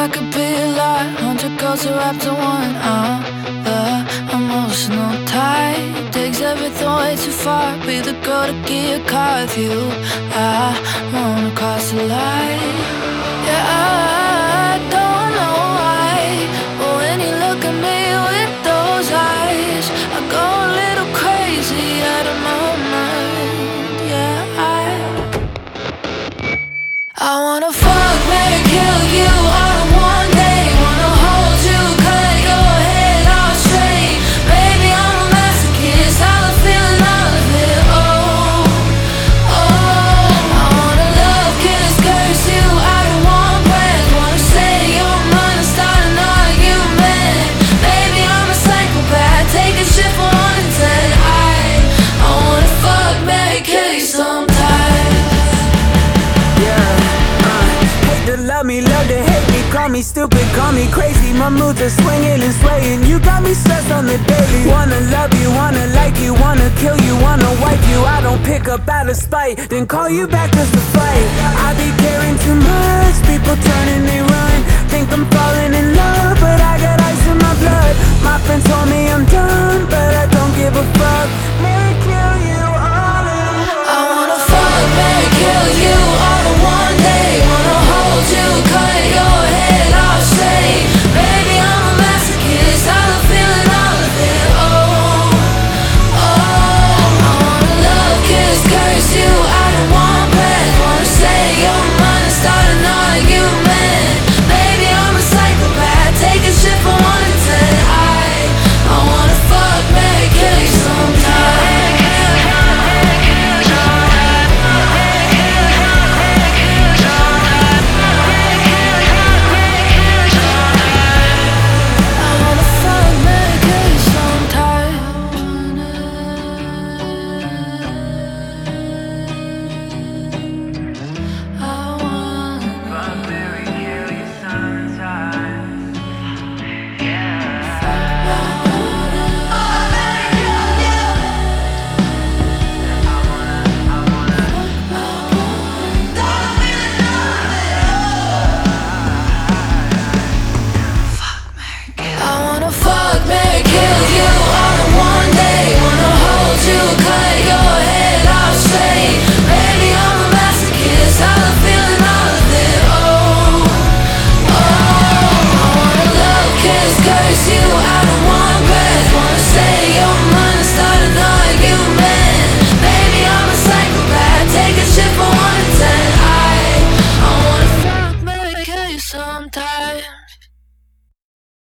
I could be a lot. 100 girls are wrapped in one. The emotional tie takes everything way too far. Be the girl to get a car with you. I wanna cross the line. Yeah, I don't know why, but when you look at me with those eyes, I go a little crazy out of my mind. Yeah, I wanna fuck, marry, kill you all in one day. Wanna hold you, cut your head off straight. Baby, I'm a masochist, all the feeling, all of it. Oh, oh. I wanna love, kiss, curse you out in one breath. Wanna say your mind and start an argument. Baby, I'm a psychopath, taking shit for 1 and 10. I wanna fuck, marry, kill you sometimes. Love me, love to hate me, call me stupid, call me crazy. My moods are swinging and swaying. You got me stressed on the daily. Wanna love you, wanna like you, wanna kill you, wanna wipe you. I don't pick up out of spite, then call you back just to fight. I be caring too much, people turn and they run. Think I'm falling in love, but I got ice in my blood. My friends told me I'm done, but I don't give a fuck. Marry, kill you all in one. I wanna fuck, marry, kill you all in one day. Wanna hold you, cut your head off straight. Baby, I'm a masochist, all the feeling, all of it. Oh, oh. I wanna love, kiss, curse you out in one breath. Wanna say your mind and start an argument. Baby, I'm a psychopath, taking shit for 1 and 10. I wanna fuck, marry, kill you sometime. Sometimes